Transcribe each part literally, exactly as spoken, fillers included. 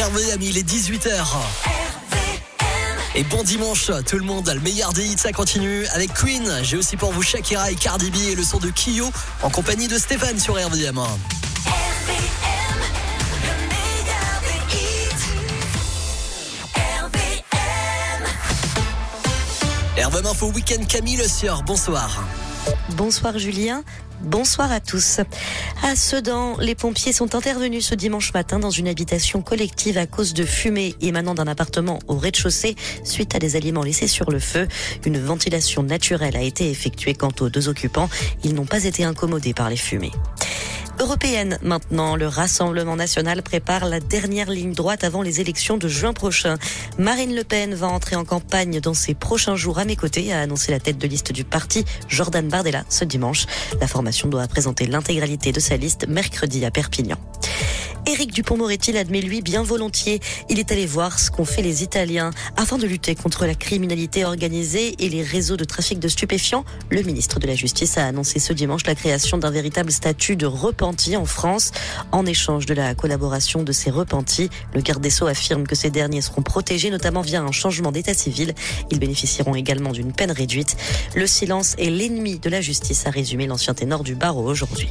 R V M, il est dix-huit heures. Et bon dimanche, tout le monde, le meilleur des hits, ça continue avec Queen. J'ai aussi pour vous Shakira et Cardi B et le son de Kyo en compagnie de Stéphane sur R V M. R V M, le meilleur des hits. R V M. R V M Info Week-end, Camille Le Sieur, bonsoir. Bonsoir Julien. Bonsoir à tous. À Sedan, les pompiers sont intervenus ce dimanche matin dans une habitation collective à cause de fumée émanant d'un appartement au rez-de-chaussée suite à des aliments laissés sur le feu. Une ventilation naturelle a été effectuée quant aux deux occupants. Ils n'ont pas été incommodés par les fumées. Européenne maintenant, le Rassemblement national prépare la dernière ligne droite avant les élections de juin prochain. Marine Le Pen va entrer en campagne dans ces prochains jours à mes côtés, a annoncé la tête de liste du parti, Jordan Bardella, ce dimanche. La formation doit présenter l'intégralité de sa liste mercredi à Perpignan. Éric Dupond-Moretti l'admet lui bien volontiers. Il est allé voir ce qu'ont fait les Italiens afin de lutter contre la criminalité organisée et les réseaux de trafic de stupéfiants. Le ministre de la Justice a annoncé ce dimanche la création d'un véritable statut de repenti en France. En échange de la collaboration de ces repentis, le garde des Sceaux affirme que ces derniers seront protégés, notamment via un changement d'état civil. Ils bénéficieront également d'une peine réduite. Le silence est l'ennemi de la justice, a résumé l'ancien ténor du barreau aujourd'hui.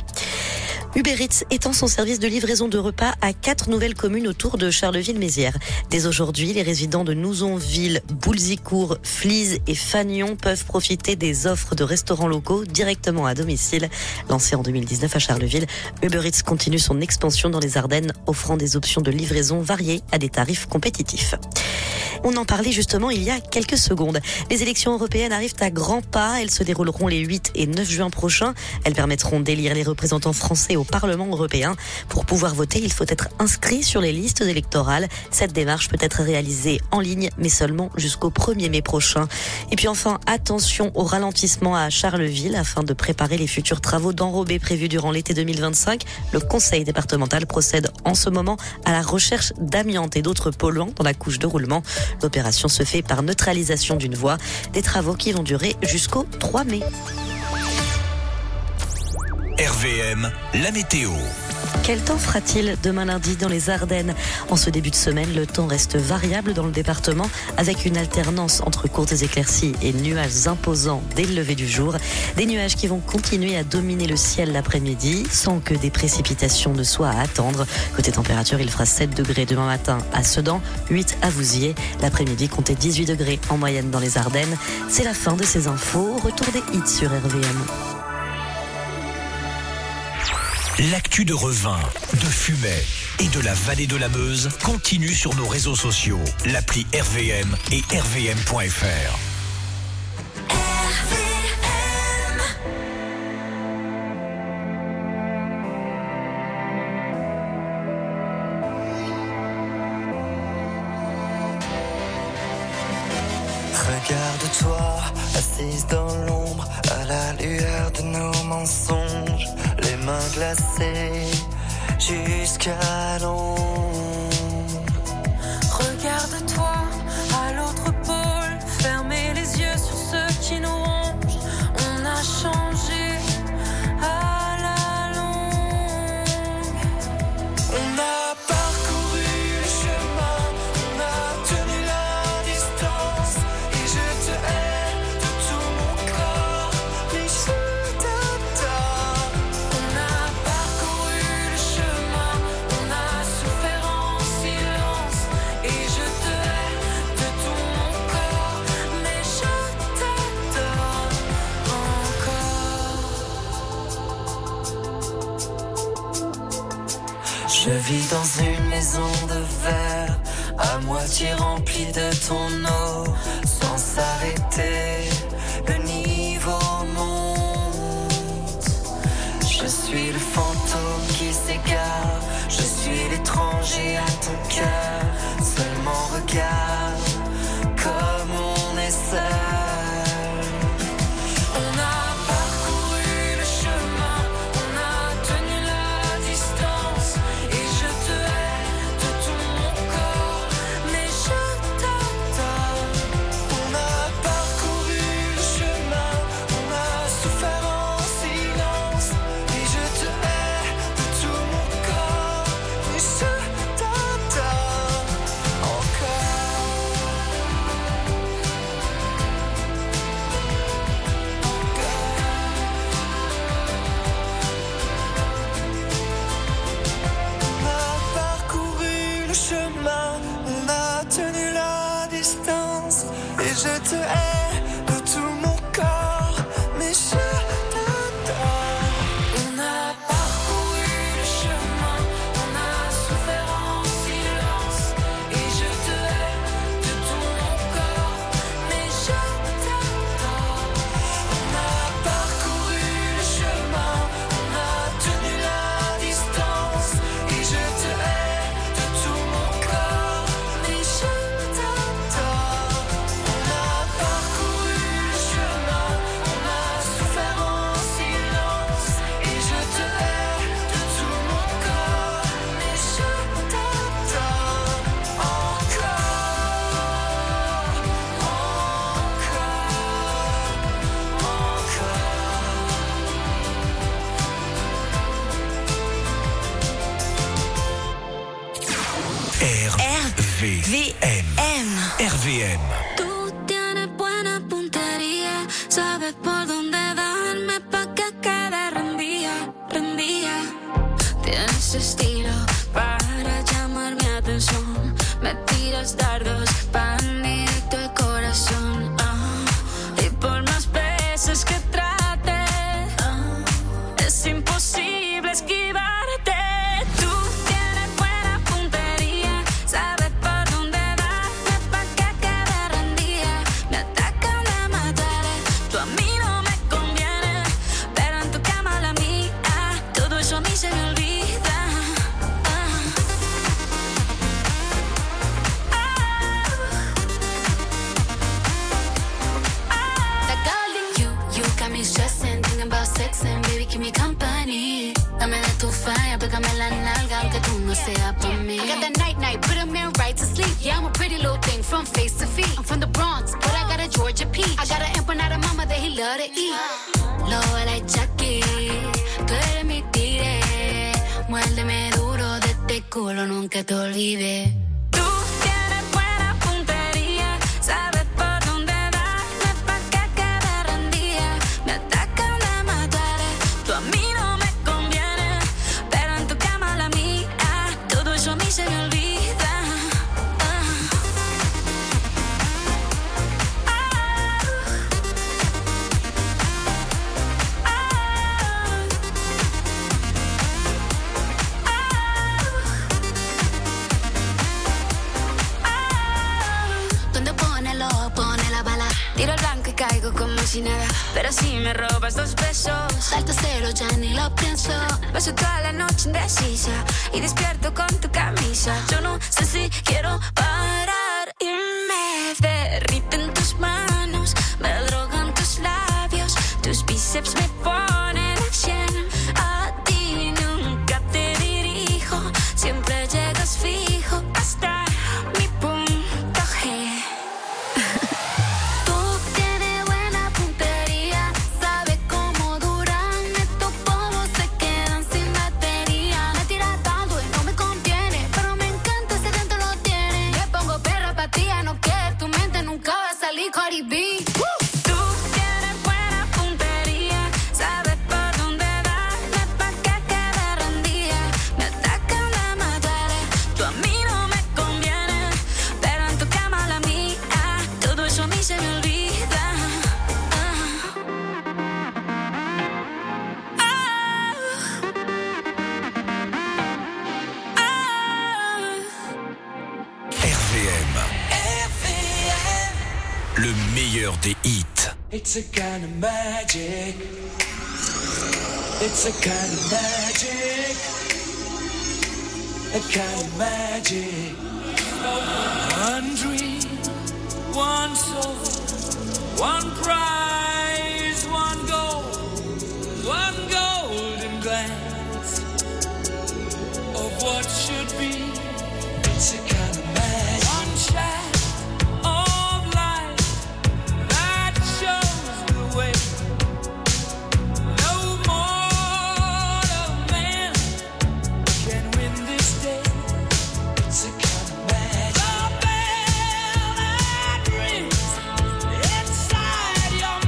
Uber Eats étend son service de livraison de repas à quatre nouvelles communes autour de Charleville-Mézières. Dès aujourd'hui, les résidents de Nouzonville, Boulzicourt, Flize et Fagnon peuvent profiter des offres de restaurants locaux directement à domicile. Lancé en deux mille dix-neuf à Charleville, Uber Eats continue son expansion dans les Ardennes, offrant des options de livraison variées à des tarifs compétitifs. On en parlait justement il y a quelques secondes. Les élections européennes arrivent à grands pas. Elles se dérouleront les huit et neuf juin prochains. Elles permettront d'élire les représentants français au Parlement européen. Pour pouvoir voter, il faut être inscrit sur les listes électorales. Cette démarche peut être réalisée en ligne, mais seulement jusqu'au premier mai prochain. Et puis enfin, attention au ralentissement à Charleville afin de préparer les futurs travaux d'enrobés prévus durant l'été deux mille vingt-cinq. Le conseil départemental procède en ce moment à la recherche d'amiante et d'autres polluants dans la couche de roulement. L'opération se fait par neutralisation d'une voie. Des travaux qui vont durer jusqu'au trois mai. R V M, la météo. Quel temps fera-t-il demain lundi dans les Ardennes ? En ce début de semaine, le temps reste variable dans le département avec une alternance entre courtes éclaircies et nuages imposants dès le lever du jour. Des nuages qui vont continuer à dominer le ciel l'après-midi sans que des précipitations ne soient à attendre. Côté température, il fera sept degrés demain matin à Sedan, huit à Vouziers. L'après-midi, comptez dix-huit degrés en moyenne dans les Ardennes. C'est la fin de ces infos. Retour des hits sur R V M. L'actu de Revin, de Fumay et de la vallée de la Meuse continue sur nos réseaux sociaux, l'appli R V M et R V M point F R. Regarde-toi, assise dans l'ombre, à la lueur de nos mensonges, les mains glacées jusqu'à l'ombre. Regarde-toi, à l'autre pôle, fermez les yeux sur ceux qui nous rongent. On a changé à la longue. On a parcouru le chemin, on a tenu la distance, et je te hais de tout mon corps, mais je t'adore. On a parcouru le chemin, on a souffert en silence, et je te hais de tout mon corps, mais je t'adore encore. Je vis dans une maison de verre, à moitié remplie de ton eau, sans s'arrêter, le niveau monte. Je suis le fantôme qui s'égare, je suis l'étranger à ton cœur, seulement regarde comme on est seul. On a parcouru le chemin, on a tenu la distance, et je te hais de tout mon corps, mais je t'adore. On a parcouru le chemin, on a tenu la distance. Et je te hais de tout mon corps, mais je t'adore. On a parcouru le chemin, on a souffert en silence. Et je te hais de tout mon corps, mais je t'adore. On a parcouru le chemin, on a tenu la distance. Et je te hais de tout mon corps, mais je t'adore. On a parcouru le chemin, on a souffert en silence. Et je te hais de tout mon corps, mais je t'adore. Encore, R V M. R V M. Tú tienes buena puntería, sabes por dónde darme pa' que quede rendida, rendida. Tienes estilo para llamar mi atención, me tiras dardos pa' directo el corazón. Ah, y por más veces que trate, ah, es imposible esquivarte. Tú tienes buena puntería, sabes por dónde darme pa' que quede rendida. Me atacan, me mataré, tú a mí no me conviene, pero en tu cama la mía, todo eso a mí se me olvida. Ah. That girl in you, you got me stressing, thinking about sex and baby keep me company. Dame de tu falla, pégame la nalga, aunque tú no seas por mí. I got that night night, put a man right to sleep. Yeah, I'm a pretty little thing from face to feet. I'm from the Bronx, but I got a Georgia peach. I got an empanada mama that he love to eat. Lobo like Chucky, tú eres mi tigre. Muérdeme duro de este culo, nunca te olvides. Tú tienes buena puntería, sabes por dónde darme pa' que quede rendida. Me atacan, me mataré, tú a mí no me conviene, pero en tu cama la mía, todo eso a mí se me olvida. Ah. Donde pone lo pone la bala. Tiro el blanco y caigo como si nada. Pero si me robas dos besos, salto cero, ya ni lo pienso. Paso toda la noche indecisa y despierto con tu camisa. Yo no sé si quiero parar y me derriten tus manos, me drogan tus labios, tus bíceps me ponen a cien. A ti nunca te dirijo, siempre llegas fijo hasta mi punto G. Tú tienes buena puntería, sabes cómo duran estos polvos, se quedan sin batería. Me tiras tanto y no me conviene, pero me encanta ese dentro lo tiene. Le pongo perra pa' ti, no que tu mente nunca va a salir Cardi B. Tú tienes buena puntería, sabes por dónde darme pa' que quede rendida. Me atacan, me mataré, tú a mí no me conviene, pero en tu cama la mía, todo eso a mí se me olvida. Ah. Ah. Ah. R V M. Le meilleur des hits. It's a kind of magic. It's a kind of magic. A kind of magic. One dream, one soul, one prize, one goal, one golden glance of what should be. It's a kind of magic. One shot of light that shows the way. No mortal man can win this day. It's a kind of magic. The bell that rings inside your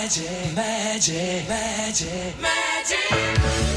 magic, magic, magic, magic.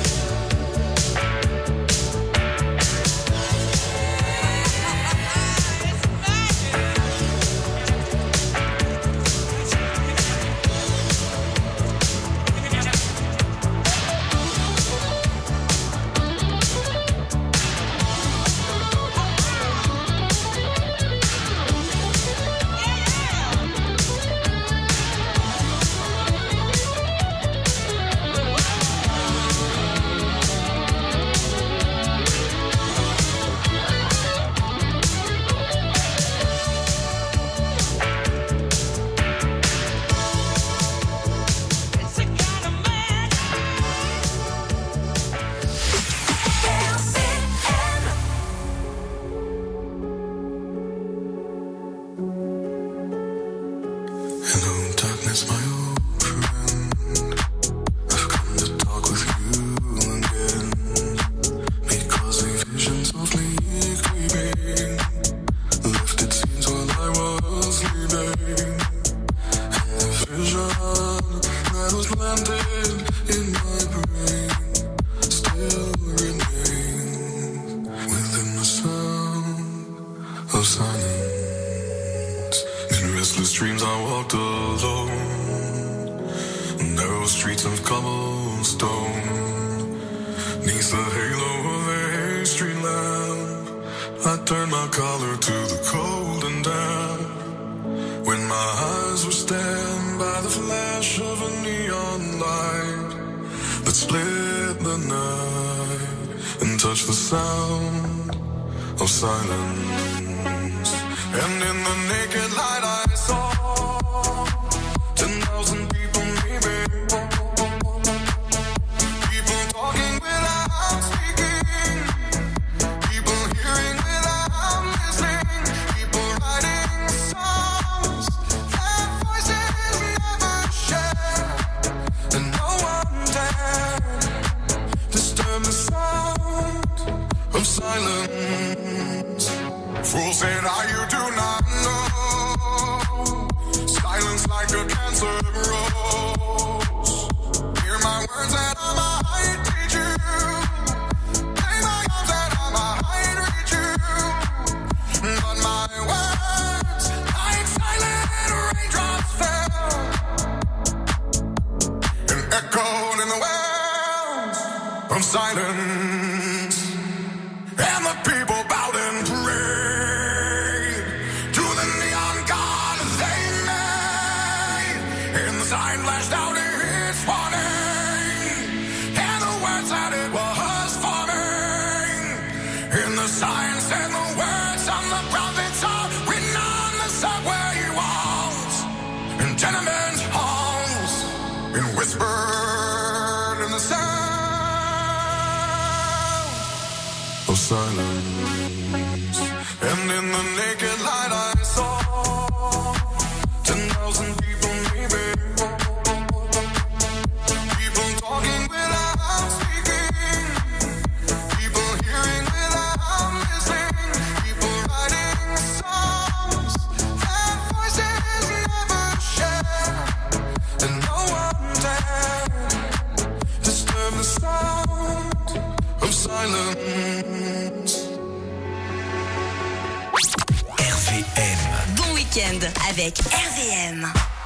Avec R V M.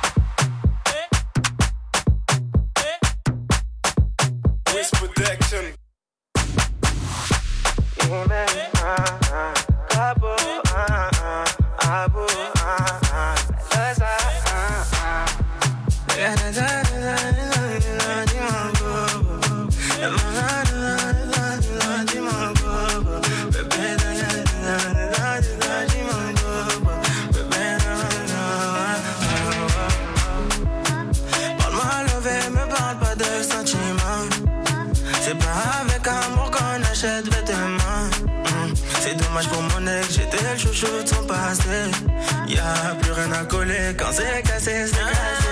Quand c'est cassé, c'est cassé.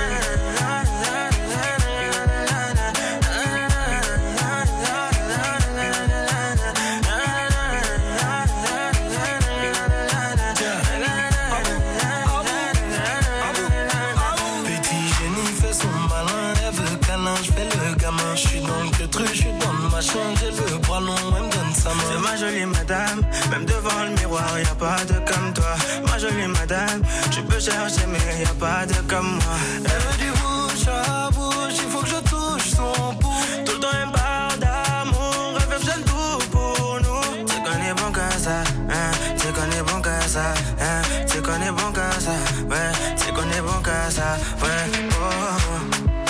Petit génie fait son malin. Même devant le miroir, y'a pas de comme toi. Ma jolie madame, tu peux chercher mais y'a pas de comme moi. Elle veut du bouche à bouche, il faut que je touche son pouls. Tout le temps elle me parle d'amour, elle fait jeune tout pour nous. Tu connais bon qu'à ça, hein, tu connais bon qu'à ça, hein, tu connais bon qu'à ça, ouais, tu connais bon qu'à ça, ouais, oh.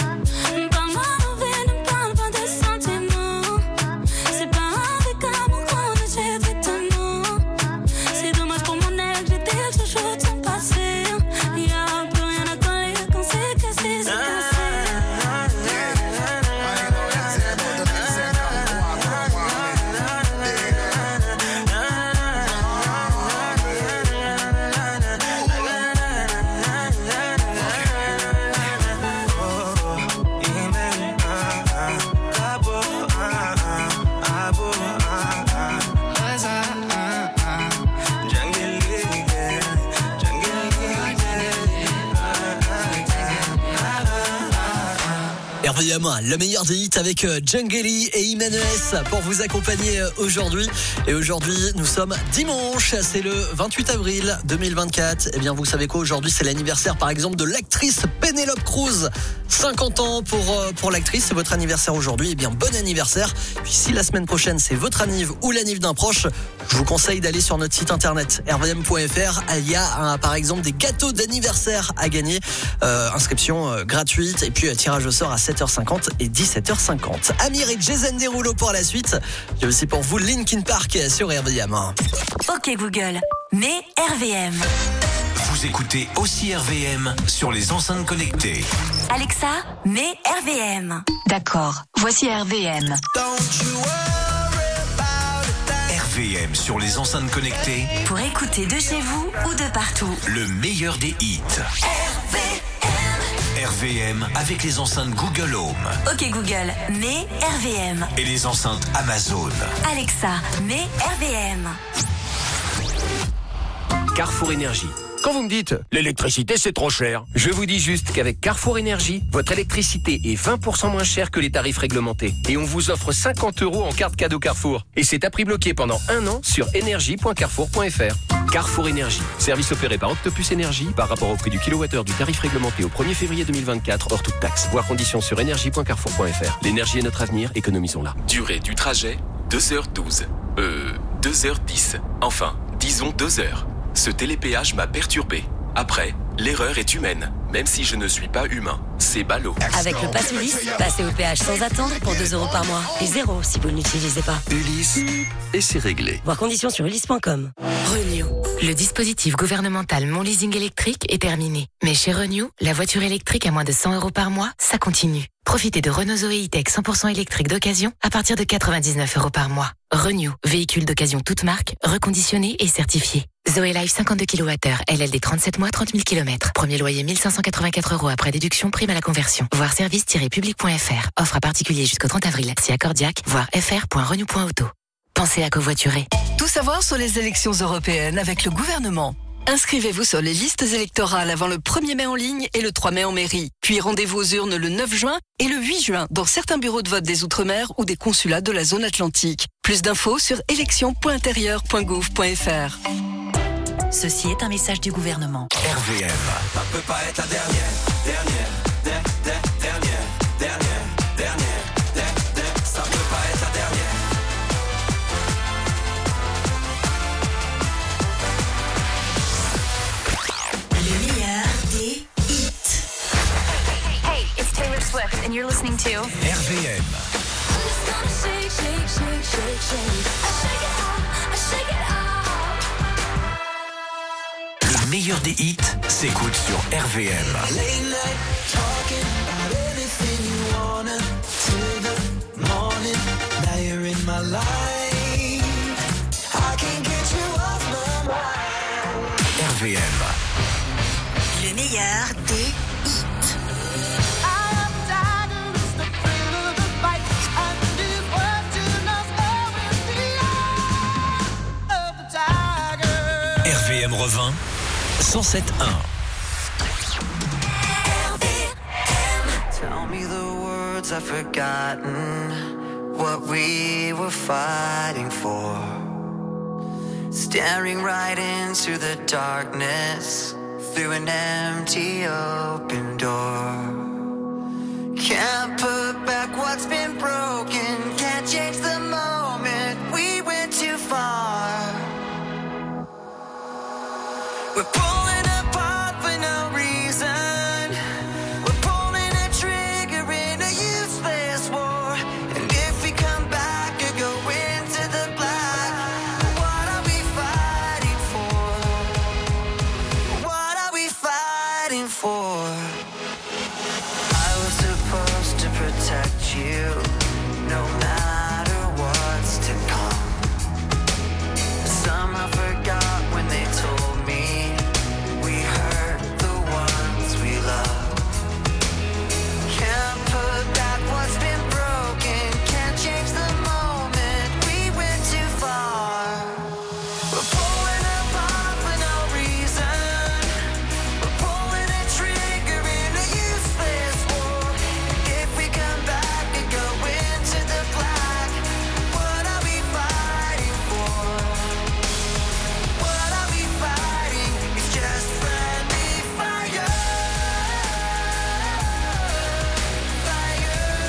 R V M, le meilleur des hits avec Djangeli et Imenes pour vous accompagner aujourd'hui. Et aujourd'hui, nous sommes dimanche, c'est le vingt-huit avril deux mille vingt-quatre. Et bien, vous savez quoi, aujourd'hui, c'est l'anniversaire, par exemple, de l'actrice Penélope Cruz. cinquante ans pour, pour l'actrice, c'est votre anniversaire aujourd'hui. Et bien, bon anniversaire. Puis si la semaine prochaine, c'est votre anniv ou l'anniv d'un proche, je vous conseille d'aller sur notre site internet r v m point f r. Il y a, un, par exemple, des gâteaux d'anniversaire à gagner. Euh, inscription euh, gratuite et puis euh, tirage au sort à sept heures cinquante et dix-sept heures cinquante. Amir et Jason Derulo pour la suite. J'ai aussi pour vous Linkin Park sur R V M. Ok Google, mets R V M. Vous écoutez aussi R V M sur les enceintes connectées. Alexa, mets R V M. D'accord, voici R V M. R V M sur les enceintes connectées. Pour écouter de chez vous ou de partout. Le meilleur des hits. R V M. R V M avec les enceintes Google Home. Ok Google, mets R V M. Et les enceintes Amazon. Alexa, mets R V M. Carrefour Énergie. Quand vous me dites « l'électricité c'est trop cher », je vous dis juste qu'avec Carrefour Énergie, votre électricité est vingt pour cent moins chère que les tarifs réglementés. Et on vous offre cinquante euros en carte cadeau Carrefour. Et c'est à prix bloqué pendant un an sur énergie point carrefour point f r. Carrefour Énergie. Service opéré par Octopus Énergie par rapport au prix du kilowattheure du tarif réglementé au premier février deux mille vingt-quatre hors toute taxe. Voir conditions sur énergie point carrefour point f r. L'énergie est notre avenir, économisons-la. Durée du trajet, deux heures douze. Euh, deux heures dix. Enfin, disons deux heures. Ce télépéage m'a perturbé. Après, l'erreur est humaine, même si je ne suis pas humain. C'est ballot. Avec le pass Ulysse, passez au péage sans attendre pour deux euros par mois. Et zéro si vous ne l'utilisez pas. Ulysse, et c'est réglé. Voir conditions sur ulysse point com. Renew. Le dispositif gouvernemental Mon Leasing électrique est terminé. Mais chez Renew, la voiture électrique à moins de cent euros par mois, ça continue. Profitez de Renault Zoé E-Tech cent pour cent électrique d'occasion à partir de quatre-vingt-dix-neuf euros par mois. Renew, véhicule d'occasion toute marque, reconditionné et certifié. Zoé Life cinquante-deux kilowattheures, L L D trente-sept mois, trente mille kilomètres. Premier loyer mille cinq cent quatre-vingt-quatre euros après déduction, prime à la conversion. Voir service tiret public point f r. Offre à particulier jusqu'au trente avril. Si accordiaque, voir f r point renew point auto. Pensez à covoiturer. Tout savoir sur les élections européennes avec le gouvernement. Inscrivez-vous sur les listes électorales avant le premier mai en ligne et le trois mai en mairie. Puis rendez-vous aux urnes le neuf juin et le huit juin dans certains bureaux de vote des Outre-mer ou des consulats de la zone atlantique. Plus d'infos sur élections point intérieur point gouv point f r. Ceci est un message du gouvernement. R V M. Ça peut pas être la dernière, dernière, dernière, dernière, dernière, dernière, dernière. Ça peut pas être la dernière. Le meilleur des hits. Hey, it's Taylor Swift and you're listening to R V M. Shake, shake, shake, shake, shake. I shake it off, I shake it off. Le meilleur des hits s'écoute sur R V M. Late night talking about anything you wanna till the morning. Now you're in my life. I can't get you off my mind. R V M. Le meilleur des hits. R V M revint cent sept un. Tell me the words I've forgotten, what we were fighting for. Staring right into the darkness through an empty open door. Can't put back what's been broken, can't change the moment we went too far. We're pulling apart for no reason. We're pulling a trigger in a useless war. And if we come back or go into the black, what are we fighting for? What are we fighting for? I was supposed to protect you, no matter what's to come. Somehow forgot when they told me we hurt the ones we love. Can't put back what's been broken, can't change the moment we went too far. We're pulling apart for no reason. We're pulling a trigger in a useless war. If we come back and go into the black, what are we fighting for? What are we fighting? It's just friendly fire. Fire.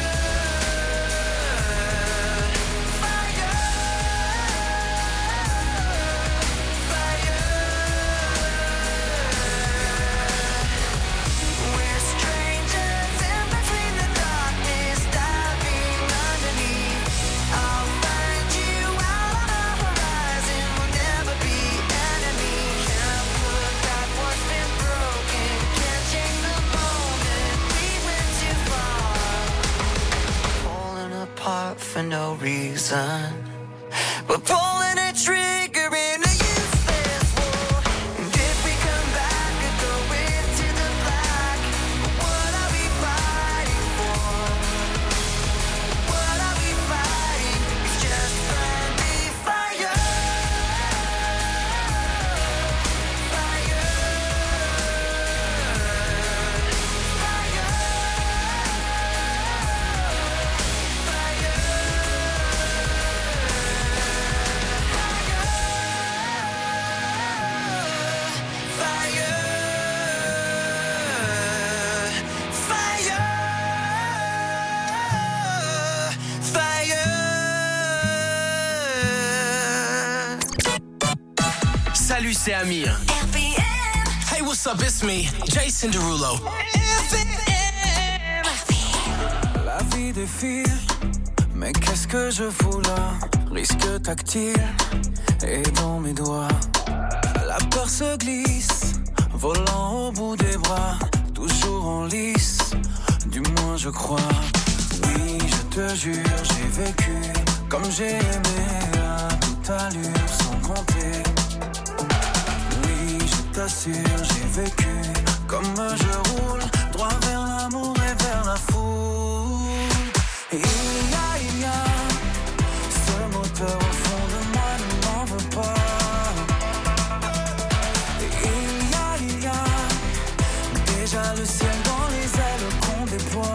We're strangers in between the darkness, diving underneath. I'll find you out on the horizon. We'll never be enemies. Can't put back what's been broken. Can't change the moment we went too far. Falling apart for no reason. We're pulling a trigger in a useless war. And if we come back and go into the black, what are we fighting for? What are we fighting? It's just friendly fire. Fire. Salut, c'est Amir. Hey, what's up? It's me, Jason Derulo. La vie défile, mais qu'est-ce que je fous là? Risque tactile et dans mes doigts. La peur se glisse, volant au bout des bras, toujours en lice, du moins je crois. Oui, je te jure, j'ai vécu comme j'ai aimé à toute allure sans compter. Oui, je t'assure, j'ai vécu comme je roule, droit vers l'amour et vers la foule. Et il y a, il y a ce moteur au fond de moi ne m'en veut pas. Et il y a, il y a déjà le ciel dans les ailes qu'on déploie.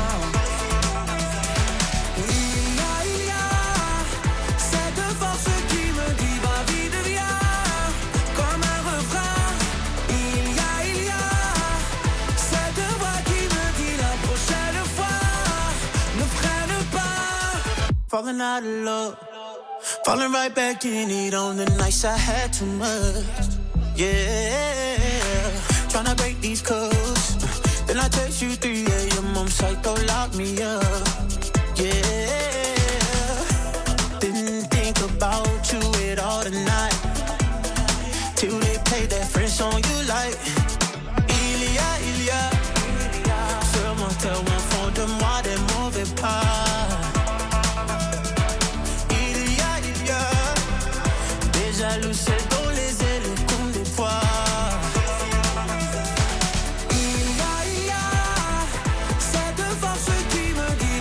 Et il y a, il y a cette force qui me dit va vite viens, comme un refrain. Il y a, il y a cette voix qui me dit la prochaine fois ne freine pas. Falling out of love, falling right back in it on the nights I had too much. Yeah, tryna break these codes. Then I text you three a.m. I'm psycho, lock me up. Yeah, didn't think about you at all tonight, till they played that French song you like. Il y a, il y a ce moteur au fond de moi des mauvais pas. Il y a, il y a déjà le ciel dans les ailes qu'on déploie. Il y a, il y a cette force qui me dit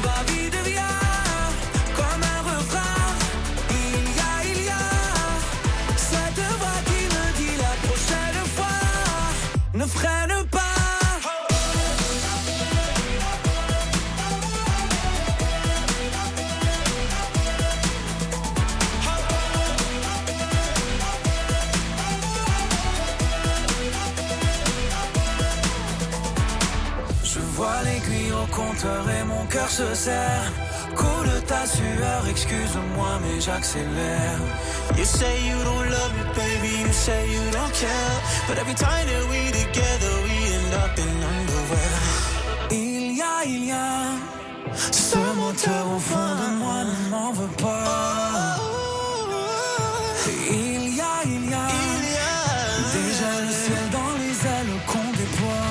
Je vois l'aiguille au compteur et mon cœur se serre. Coule ta sueur, excuse-moi mais j'accélère. You say you don't love me baby, you say you don't care. But every time that we together we end up in underwear. Il y a, il y a ce moteur au fond de moi, ne m'en veux pas. Il y a, il y a, il y a déjà le ciel dans les ailes qu'on déploie.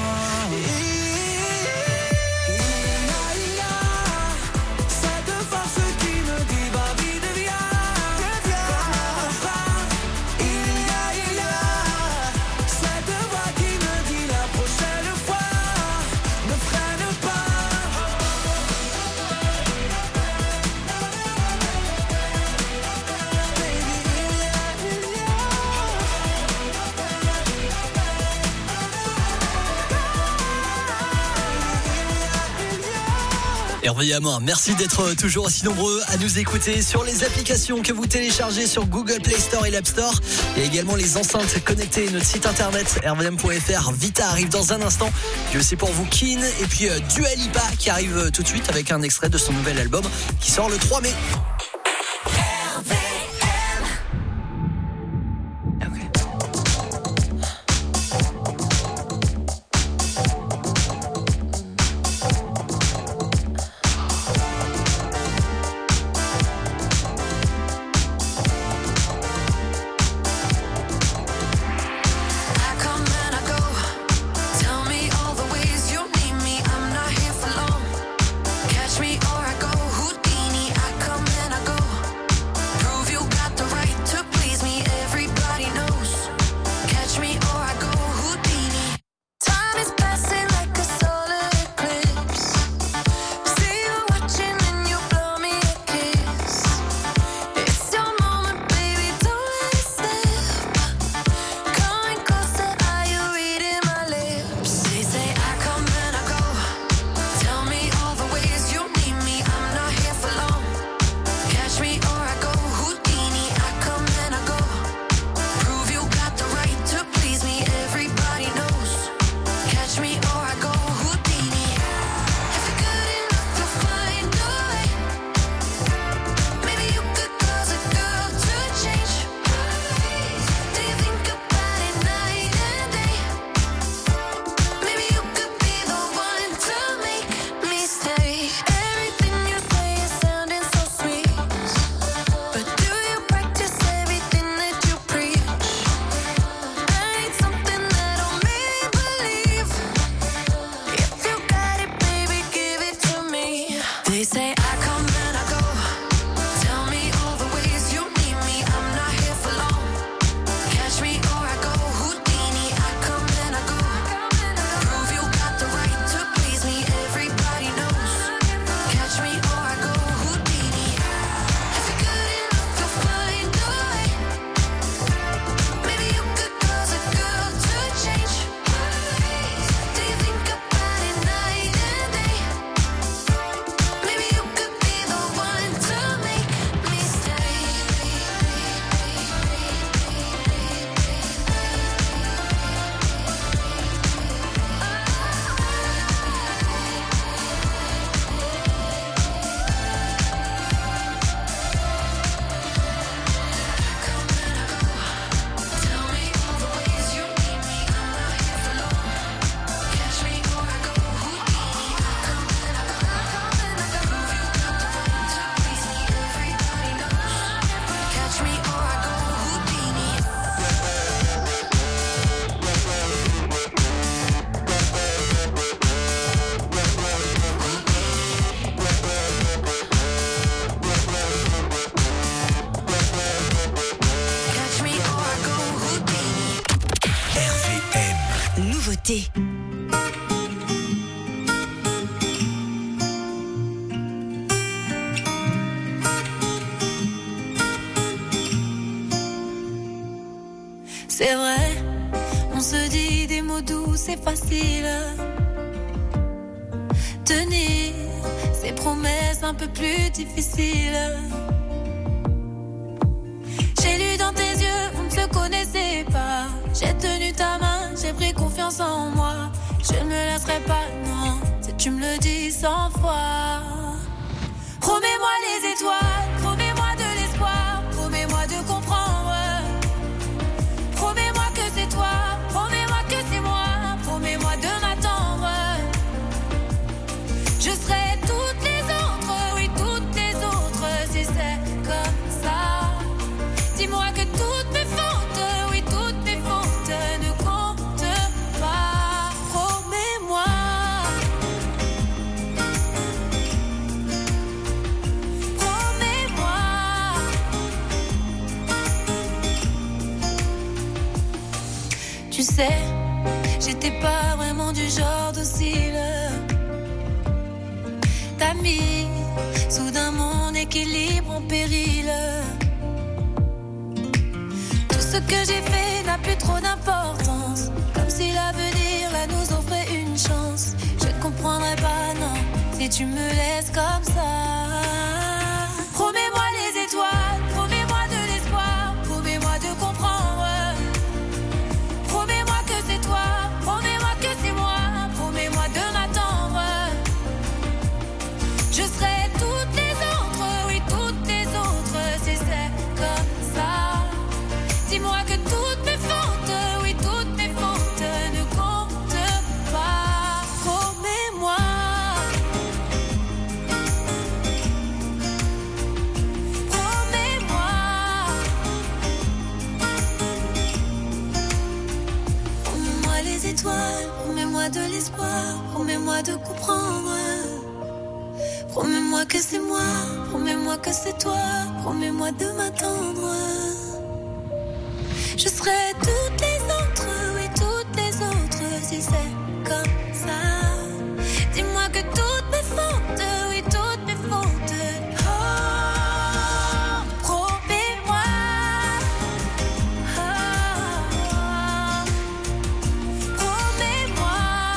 Hervé Hamon, merci d'être toujours aussi nombreux à nous écouter sur les applications que vous téléchargez sur Google Play Store et l'App Store. Il y a également les enceintes connectées, notre site internet r v m point f r. Vita arrive dans un instant. Puis aussi pour vous Keane et puis euh, Dua Lipa qui arrive tout de suite avec un extrait de son nouvel album qui sort le trois mai. Nouveauté. C'est vrai, on se dit des mots doux, c'est facile. Tenir ces promesses un peu plus difficiles. J'ai lu dans tes yeux, on ne se connaissait pas. J'ai tenu ta main, j'ai pris confiance en moi. Je ne me laisserai pas, non. cent fois. Promets-moi les étoiles, promets-moi de l'espoir, promets-moi de comprendre. Promets-moi que c'est toi, promets-moi que c'est moi, promets-moi de m'attendre. Je serai toutes les autres, oui toutes les autres, si c'est comme ça. Dis-moi que toutes mes fautes, oui toutes mes fautes ne comptent pas. Promets-moi. Promets-moi. Tu sais, j'étais pas vraiment du genre docile. T'as mis soudain mon équilibre en péril. Tout ce que j'ai fait n'a plus trop d'importance. Comme si l'avenir là nous offrait une chance. Je ne comprendrais pas, non, si tu me laisses comme ça. Promets-moi les étoiles, promets-moi de l'espoir, promets-moi de comprendre. Promets-moi que c'est toi, promets-moi que c'est moi, promets-moi de m'attendre. Je serai toutes les autres, oui toutes les autres, si c'est comme ça. Dis-moi que toutes mes fautes, oui toutes mes fautes ne comptent pas. Promets-moi. Promets-moi. Promets-moi les étoiles, promets-moi de l'espoir, promets-moi de comprendre. Promets-moi que c'est moi, promets-moi que c'est toi, promets-moi de m'attendre. Je serai toutes les autres, oui toutes les autres, si c'est comme ça. Dis-moi que toutes mes fautes, oui toutes mes fautes. Oh, promets-moi. Oh, promets-moi.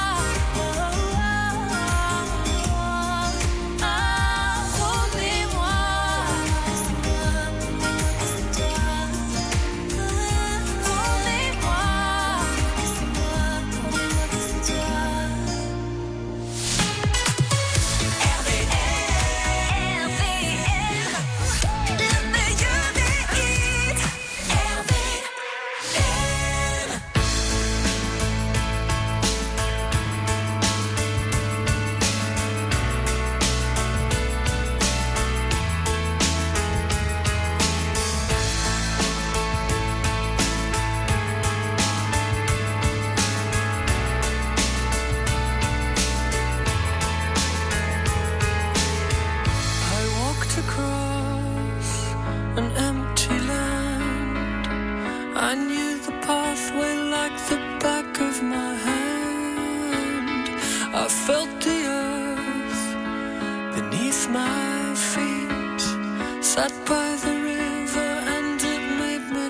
Sat by the river and it made me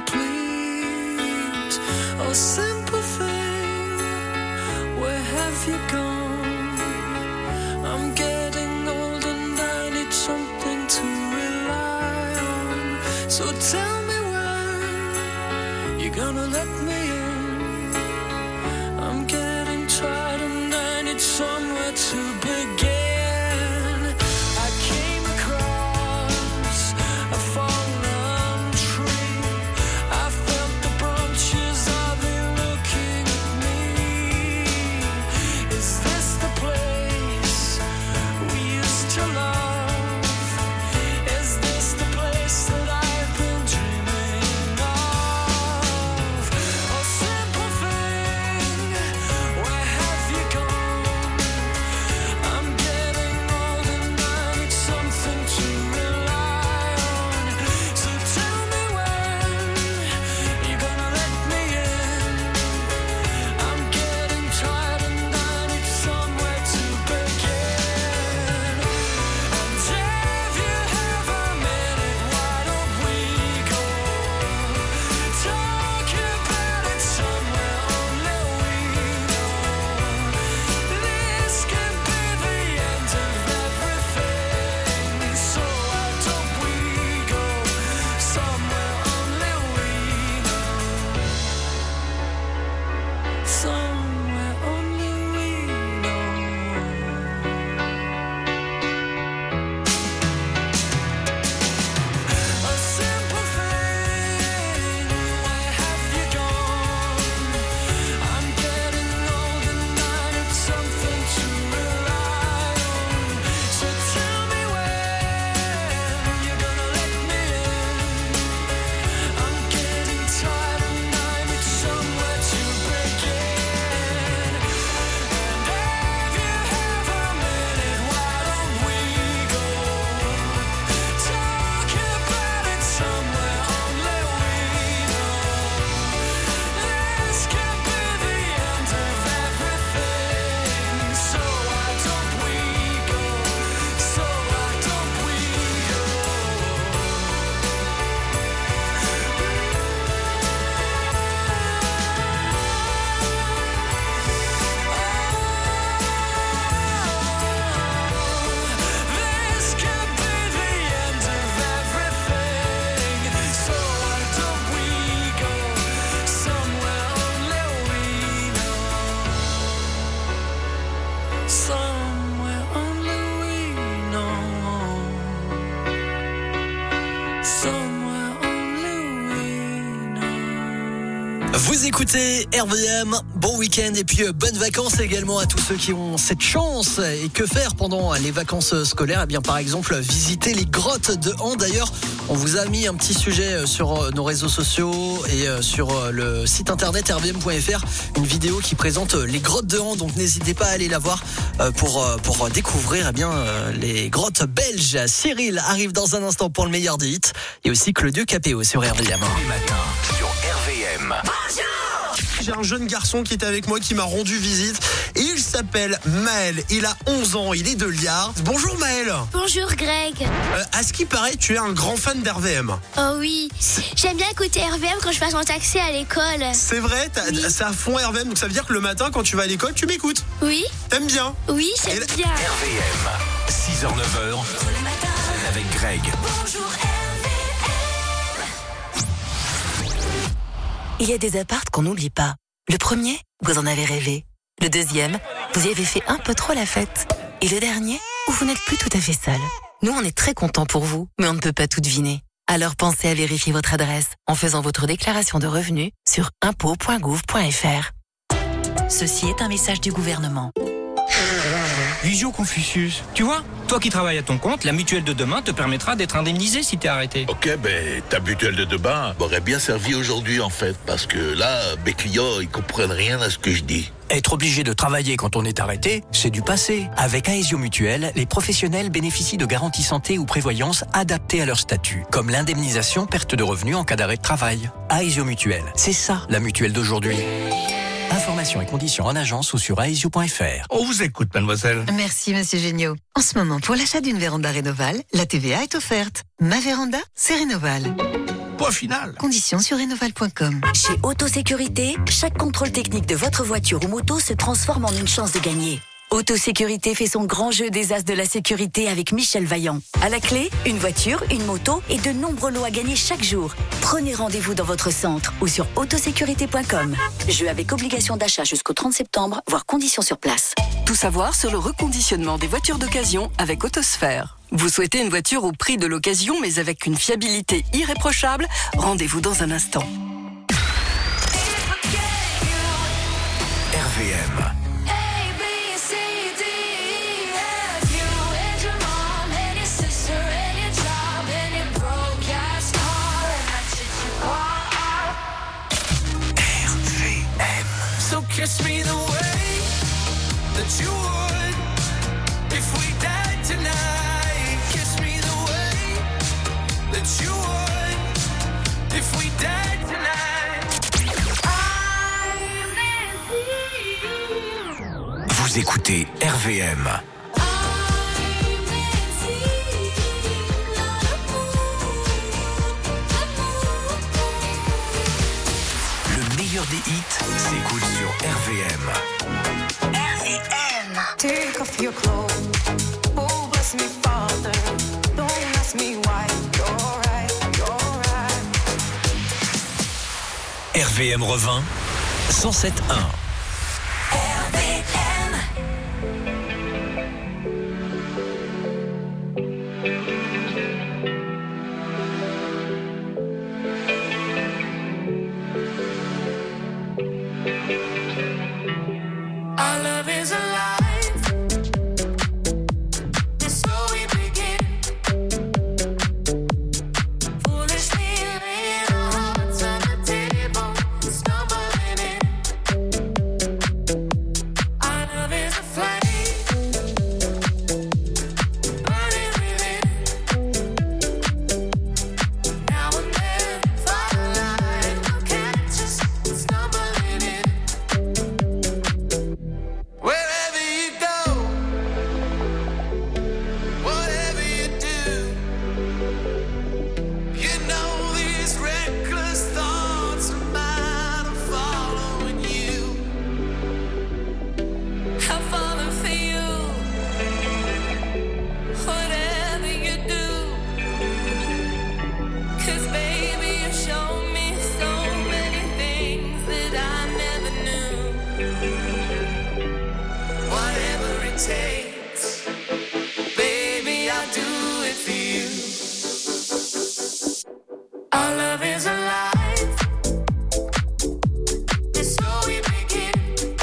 complete. Oh, simple thing, where have you gone? I'm getting old and I need something to rely on. So tell me when you're gonna let me in. I'm getting tired and I need somewhere to begin. Simple thing, where have you gone? somewhere only we know. Somewhere only we know. Vous écoutez R V M, bon week-end et puis euh, bonnes vacances également à tous ceux qui ont cette chance. Et que faire pendant les vacances scolaires? Eh bien par exemple visiter les grottes de Han. D'ailleurs on vous a mis un petit sujet sur nos réseaux sociaux et sur le site internet r v m point f r, une vidéo qui présente les grottes de Han, donc n'hésitez pas à aller la voir pour, pour découvrir eh bien, les grottes belges. Cyril arrive dans un instant pour le meilleur des hits et aussi Claudio Capéo sur R V M. Tous les matins sur R V M. J'ai un jeune garçon qui est avec moi qui m'a rendu visite et il s'appelle Maël. Il a onze ans, il est de Liard. Bonjour Maël. Bonjour Greg. Euh, à ce qui paraît, tu es un grand fan d'R V M. Oh oui, j'aime bien écouter R V M quand je passe en taxi à l'école. C'est vrai, oui. C'est à fond R V M, donc ça veut dire que le matin quand tu vas à l'école, tu m'écoutes. Oui. T'aimes bien? Oui, j'aime la... bien. R V M, six heures neuf heures, avec Greg. Bonjour Il y a des apparts qu'on n'oublie pas. Le premier, vous en avez rêvé. Le deuxième, vous y avez fait un peu trop la fête. Et le dernier, où vous n'êtes plus tout à fait seul. Nous, on est très contents pour vous, mais on ne peut pas tout deviner. Alors pensez à vérifier votre adresse en faisant votre déclaration de revenus sur impôts point gouv point f r. Ceci est un message du gouvernement. Visio Confucius. Tu vois, toi qui travailles à ton compte, la mutuelle de demain te permettra d'être indemnisé si t'es arrêté. Ok, ben ta mutuelle de demain m'aurait bien servi aujourd'hui en fait, parce que là, mes clients, ils comprennent rien à ce que je dis. Être obligé de travailler quand on est arrêté, c'est du passé. Avec Aesio Mutuelle, les professionnels bénéficient de garanties santé ou prévoyance adaptées à leur statut, comme l'indemnisation perte de revenus en cas d'arrêt de travail. Aesio Mutuelle, c'est ça la mutuelle d'aujourd'hui. Informations et conditions en agence ou sur aesio point f r. On vous écoute, mademoiselle. Merci, monsieur Géniaud. En ce moment, pour l'achat d'une véranda Rénoval, la T V A est offerte. Ma véranda, c'est Rénoval. Point final. Conditions sur rénoval point com. Chez Autosécurité, chaque contrôle technique de votre voiture ou moto se transforme en une chance de gagner. Autosécurité fait son grand jeu des as de la sécurité avec Michel Vaillant. À la clé, une voiture, une moto et de nombreux lots à gagner chaque jour. Prenez rendez-vous dans votre centre ou sur autosécurité point com. Jeu avec obligation d'achat jusqu'au trente septembre, voire conditions sur place. Tout savoir sur le reconditionnement des voitures d'occasion avec Autosphère. Vous souhaitez une voiture au prix de l'occasion mais avec une fiabilité irréprochable? Rendez-vous dans un instant. R V M. Kiss me the way that you would if we died tonight. Kiss me the way that you would if we died tonight. Vous écoutez R V M. Le meilleur des hits s'écoute sur R V M. R V M. Take off your clothes. Oh, bless me, Father. Don't ask me why. You're right, you're right. R V M revint cent sept un. R V M. Our love is alive. And so we begin. Foolishly laying our hearts on the table, stumbling in. it takes. Baby, I'll do it for you. Our love is alive. It's so we begin.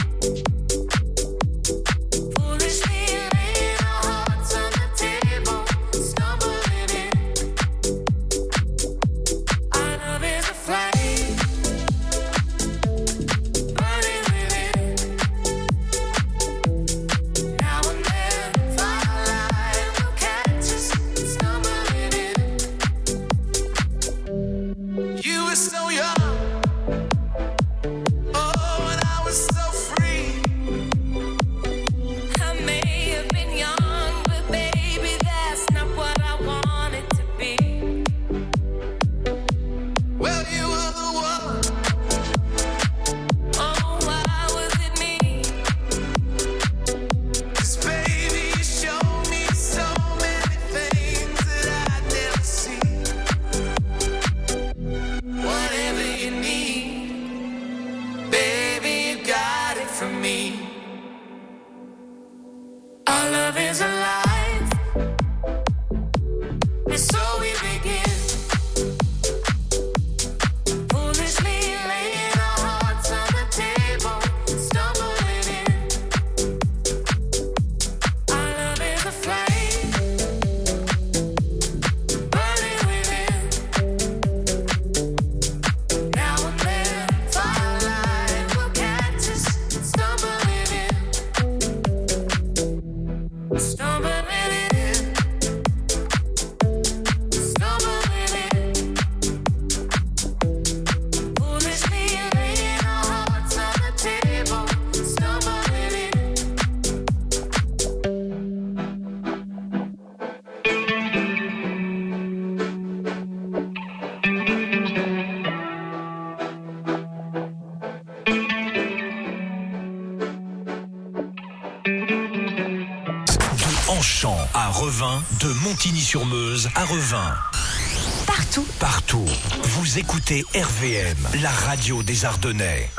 Foolishly laying our hearts on the table, stumbling in. Our love is a flame, burning within. Now and then, firelight will catch us, stumbling in. You were so young, oh, and I was so free. I may have been young, but baby, that's not what I wanted to be. Well, you were the one. Oh, why was it me? 'Cause baby, you showed me so many things that I'd never seen. Whatever you need, baby, you got it from me. Our love is alive, and so we begin. Foolishly laying our hearts on the table, stumbling in. Our love is a flame, burning within. Now and then, firelight will catch us, stumbling in. Stumbling in. Stumbling in. Foolishly laying our hearts on the table, stumbling in. De Anchamp à Revin, de Montigny-sur-Meuse à Revin. Partout. Partout. Vous écoutez R V M, la radio des Ardennais.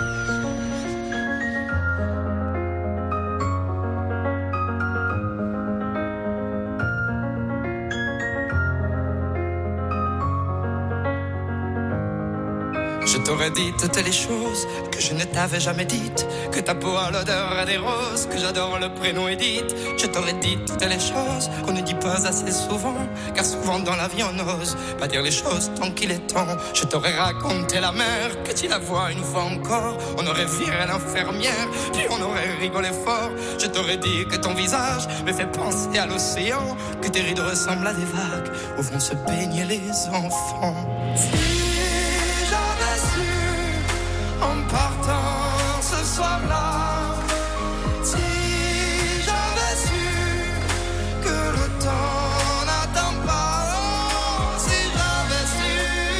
Je t'aurais dit toutes les choses que je ne t'avais jamais dites, que ta peau a l'odeur des roses, que j'adore le prénom Edith. Je t'aurais dit toutes les choses qu'on ne dit pas assez souvent, car souvent dans la vie on n'ose pas dire les choses tant qu'il est temps. Je t'aurais raconté la mer, que tu la vois une fois encore, on aurait viré l'infirmière, puis on aurait rigolé fort. Je t'aurais dit que ton visage me fait penser à l'océan, que tes rides ressemblent à des vagues où vont se baigner les enfants. J'avais su en partant ce soir-là, si j'avais su que le temps n'attend pas, oh, si j'avais su,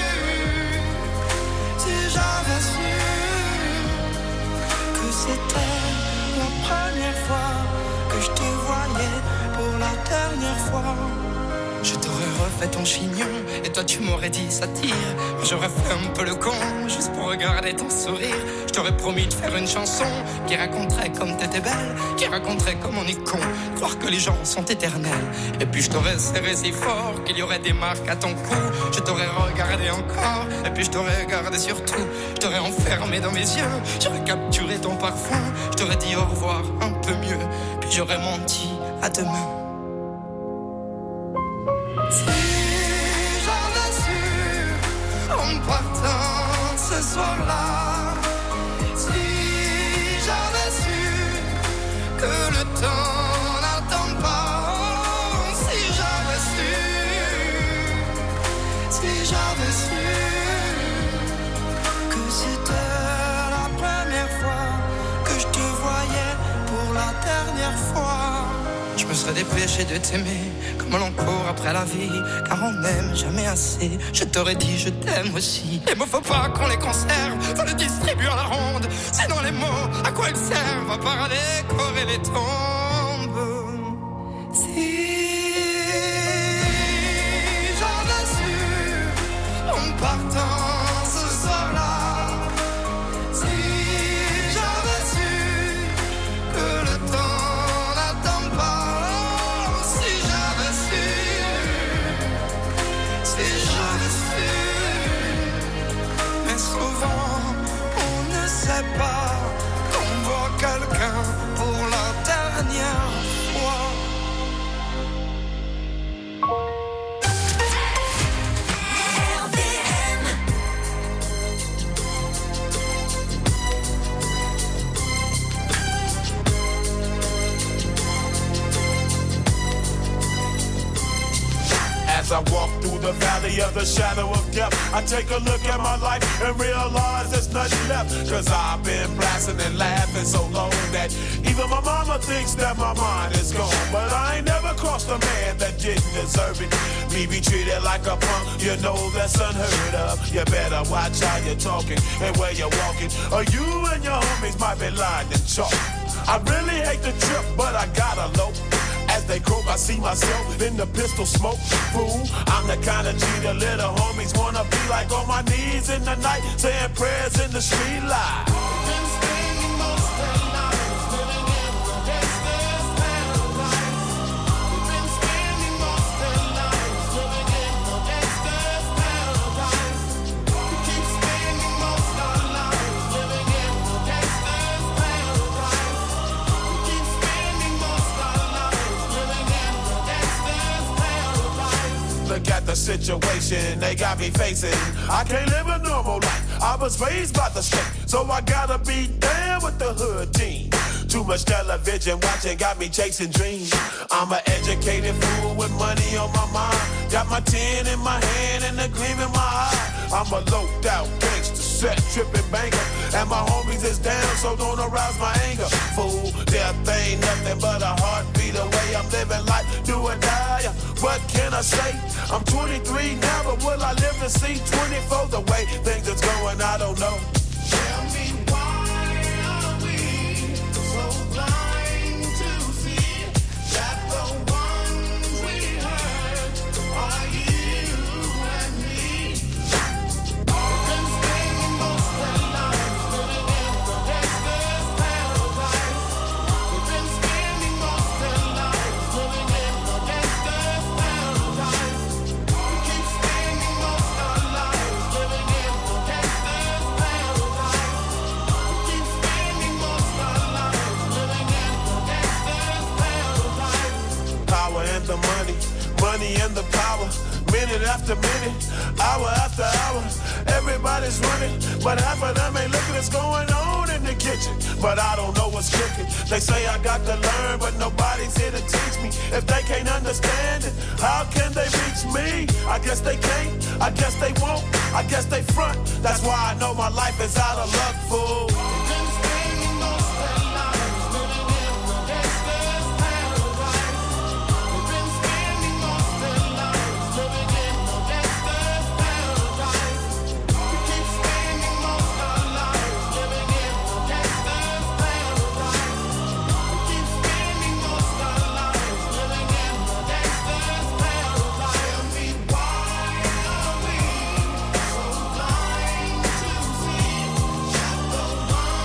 si j'avais su que c'était la première fois que je te voyais pour la dernière fois. Je t'aurais refait ton chignon et toi tu m'aurais dit ça tire. Moi j'aurais fait un peu le con juste pour regarder ton sourire. Je t'aurais promis de faire une chanson qui raconterait comme t'étais belle, qui raconterait comme on est con, croire que les gens sont éternels. Et puis je t'aurais serré si fort qu'il y aurait des marques à ton cou. Je t'aurais regardé encore et puis je t'aurais regardé surtout. Je t'aurais enfermé dans mes yeux, j'aurais capturé ton parfum. Je t'aurais dit au revoir un peu mieux, puis j'aurais menti à demain. Si j'avais su en partant ce soir-là, si j'avais su que le temps n'attend pas, oh, si j'avais su, si j'avais su que c'était la première fois que je te voyais pour la dernière fois. Je me serais dépêché de t'aimer comme l'on court après la vie, car on n'aime jamais assez. Je t'aurais dit je t'aime aussi. Les mots faut pas qu'on les conserve, faut les distribuer à la ronde. Sinon les mots, à quoi ils servent? À part à décorer les tombes. Si j'avais su en partant ce soir-là, si j'avais su que le temps n'attend As I walk through the valley of the shadow of death, I take a look at my life and realize there's nothing left. Cause I've been blasting and laughing so long that even my mama thinks that my mind is gone. But I ain't never crossed a man that didn't deserve it. Me be treated like a punk, you know that's unheard of. You better watch how you're talking and where you're walking, or you and your homies might be lying in chalk. I really hate the trip, but I gotta low. As they croak, I see myself in the pistol smoke. Fool, I'm the kind of G the little homies wanna be like, on my knees in the night, saying prayers in the street light. Look at the situation they got me facing. I can't live a normal life. I was raised by the street, so I gotta be down with the hood team. Too much television watching got me chasing dreams. I'm an educated fool with money on my mind. Got my tin in my hand and a gleam in my eye. I'm a loped out gangster, set tripping banker, and my homies is down, so don't arouse my anger. Fool, death ain't nothing but a heartbeat away. I'm living life, do or die. What can I say? I'm twenty-three now, but will I live to see twenty-four? The way things is going, I don't know. Tell me why are we so blind to see that the ones we hurt are you and me? We've been spending most of our lives living in the gangster's paradise. We've been spending most of our lives living in the gangster's paradise. We keep spending most of our lives living in the gangster's paradise. We keep spending most of our lives living in the gangster's paradise. Power and the money, money and the power. Minute after minute, hour after hour, everybody's running, but half of them ain't looking what's going on in the kitchen. But I don't know what's cooking. They say I got to learn, but nobody's here to teach me. If they can't understand it, how can they reach me? I guess they can't, I guess they won't, I guess they front. That's why I know my life is out of luck, fool. Why are we so blind to see that the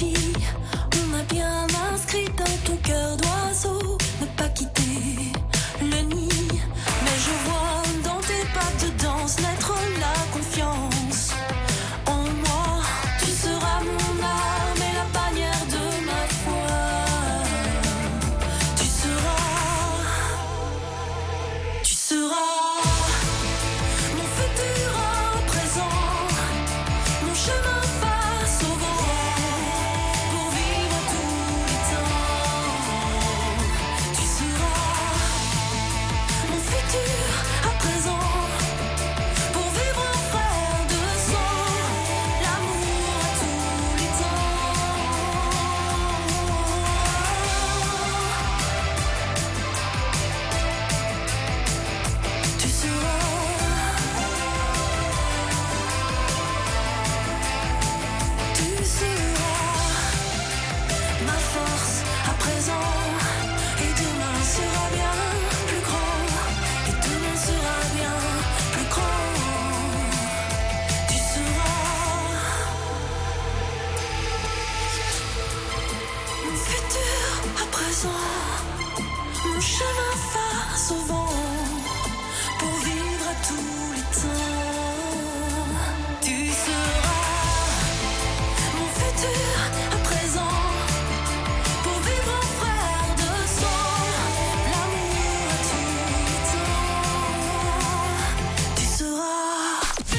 nuit, on m'a bien inscrit dans ton cœur d'oiseau, ne pas quitter le nid. Mais je vois dans tes pas de danse naître la confiance en moi. Tu seras mon arme et la bannière de ma foi. Tu seras, tu seras mon futur à présent, mon chemin face au vent, pour vivre tous les temps. Tu seras mon futur à présent, pour vivre un frère de sang, l'amour à tous les temps. Tu seras, tu seras ma force à présent, et demain sera bien plus grand, et demain sera bien plus grand. Tu seras mon futur à présent, mon chemin face au vent, pour vivre à tous les temps. Tu seras mon futur à présent, pour vivre un frère de sang, l'amour à tous les temps. Tu seras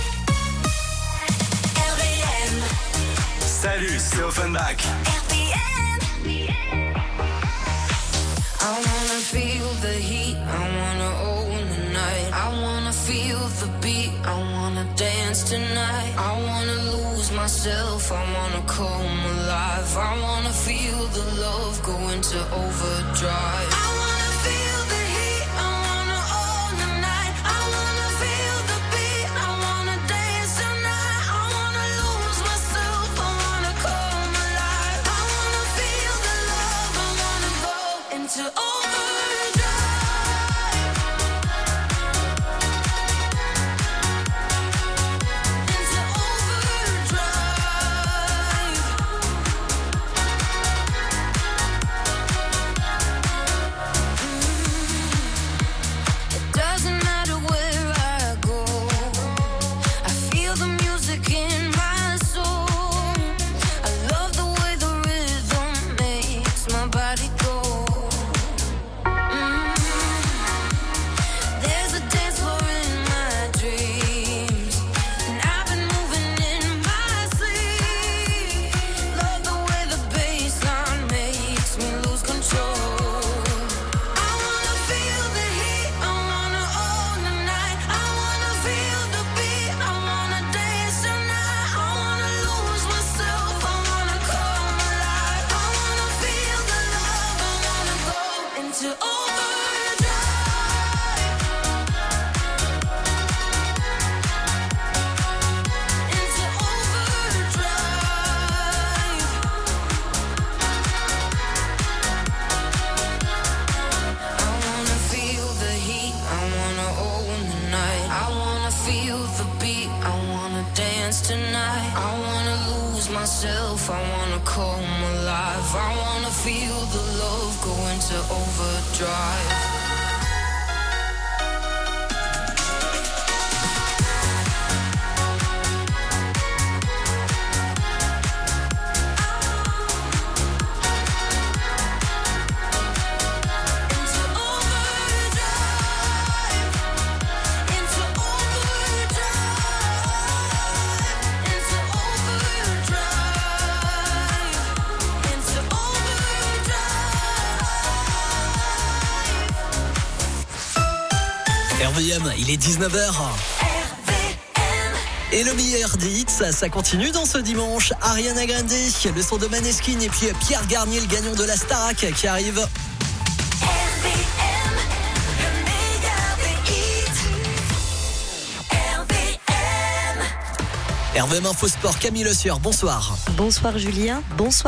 R V M. Salut, c'est Offenbach. I wanna feel the heat, I wanna own the night. I wanna feel the beat, I wanna dance tonight. I wanna lose myself, I wanna come alive. I wanna feel the love go into overdrive. I wanna feel the heat, I wanna own the night. I wanna feel the beat, I wanna dance tonight. I wanna lose myself, I wanna come alive. I wanna feel the love, I wanna go into overdrive. Into overdrive. It doesn't matter where I go, I feel the music in my soul. I love the way the rhythm makes my body go. Mm. There's a dance floor in my dreams, and I've been moving in my sleep. Love the way the bassline makes me lose control. I wanna feel the heat, I wanna own the night. I wanna feel the beat, I wanna dance tonight. I wanna lose myself, I wanna come alive. I wanna feel the love, I wanna go into overdrive. Into overdrive. I wanna feel the heat, I wanna own the night. I wanna feel the beat, I wanna dance tonight. I wanna lose myself, I wanna come alive. I wanna feel the love go into overdrive. Into overdrive. Into overdrive. Into overdrive. Into overdrive. R V M, il est dix-neuf heures. Et le meilleur des hits, ça, ça continue dans ce dimanche. Ariana Grande, le son de Maneskin, et puis Pierre Garnier, le gagnant de la Starac qui arrive. R V M Info Sport, Camille Le Sueur, bonsoir. Bonsoir Julien, bonsoir.